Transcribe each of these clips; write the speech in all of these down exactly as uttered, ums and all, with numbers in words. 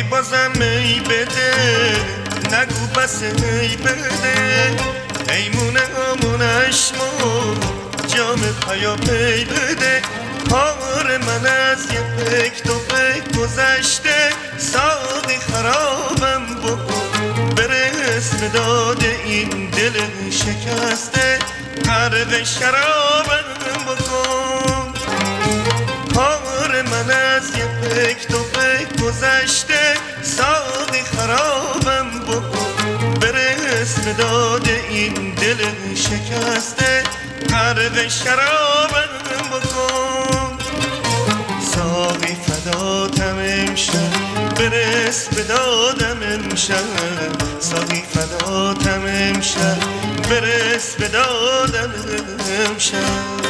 بازم می بده، نگو بس می بده، ایمونه آمونش ما جام پیا پی بده. کار من از یه پک تو پک گذشته، ساقی خرابم بکن برس به داد این دل شکسته، غرق شرابم بکن. کار من از یه پک تو پک گذشته، ساقی خرابم بکن برس به داد این دل شکسته، غرق شرابم بکن. ساقی فداتم امشب برس به دادم امشب، ساقی فداتم امشب برس به دادم امشب.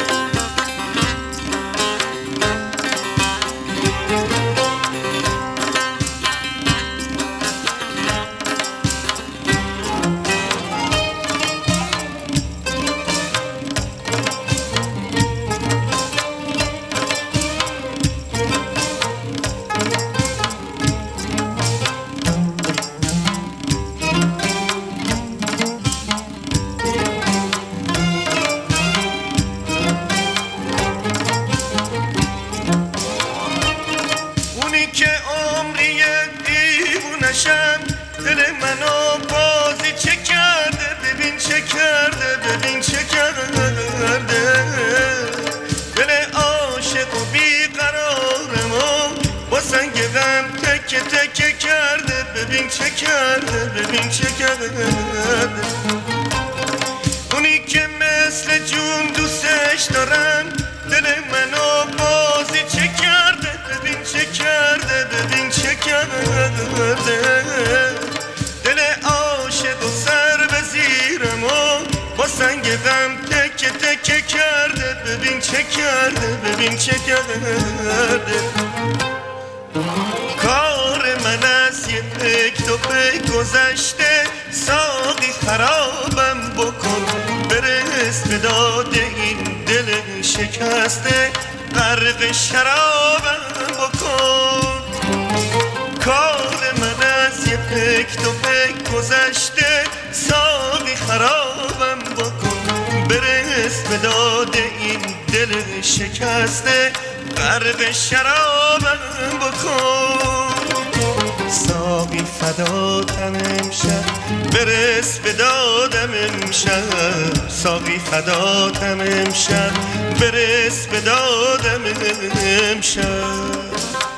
دل منو بازی چه کرده، ببین چه کرده، ببین چه کرده. دل عاشق و بیقرارمو با سنگ غم تکه تکه کرده، ببین چه کرده، ببین چه کرده. اونی که مثل جون دوستش دارم، دل منو بازی چه کرده، ببین چه کرده، ببین چه کرده. دل عاشق و سر به زیرمو با سنگ غم تکه تکه کرده، ببین چه کرده، ببین چه کرده. کار من از یه پک تو پک گذشته، ساقی خرابم بکن برس به داد این دل شکسته، غرق شرابم بکن. کار من از یه پک تو پک گذشته، ساقی خرابم بکن برس به داد این دل شکسته، غرق شرابم بکن. ساقی فداتم امشب برس به دادم امشب، ساقی فداتم امشب برس به دادم امشب.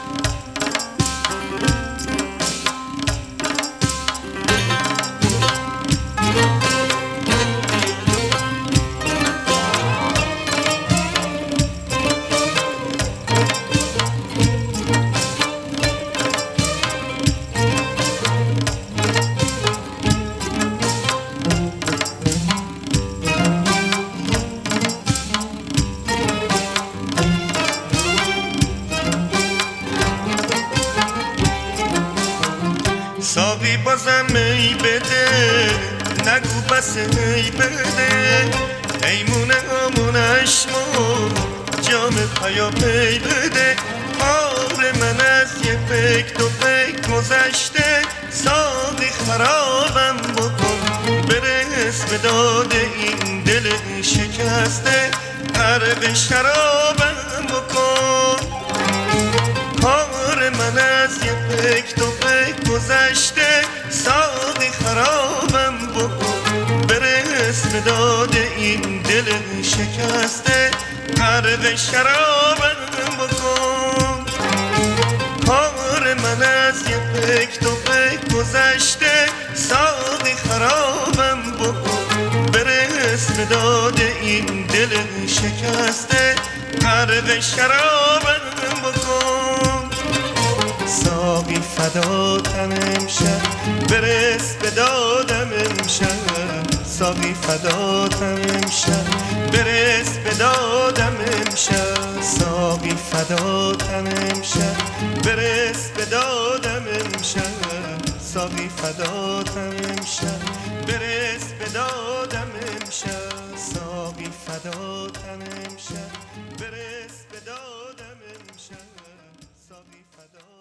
ساقی بازم می بده، نگو بس می بده، ایمونه آمونش ما جام پیا پی بده. کار من از یه پک تو پک گذشته، ساقی خرابم بکن برس به داد این دل شکسته، غرق شرابم بکن. کار من از یه پک تو پک گذشته، ساقی خرابم بکن برس به داد این دل شکسته، غرق شرابم بکن. کار من از یه پک تو پک گذشته، ساقی خرابم بکن برس به داد این دل شکسته، غرق شرابم بکن. ساقی فداتم امشب برس به دادم امشب، ساقی فداتم امشب برس به دادم امشب، ساقی فداتم امشب برس به دادم امشب، ساقی فداتم امشب برس به دادم امشب، ساقی فداتم امشب برس به دادم امشب، ساقی فداتم.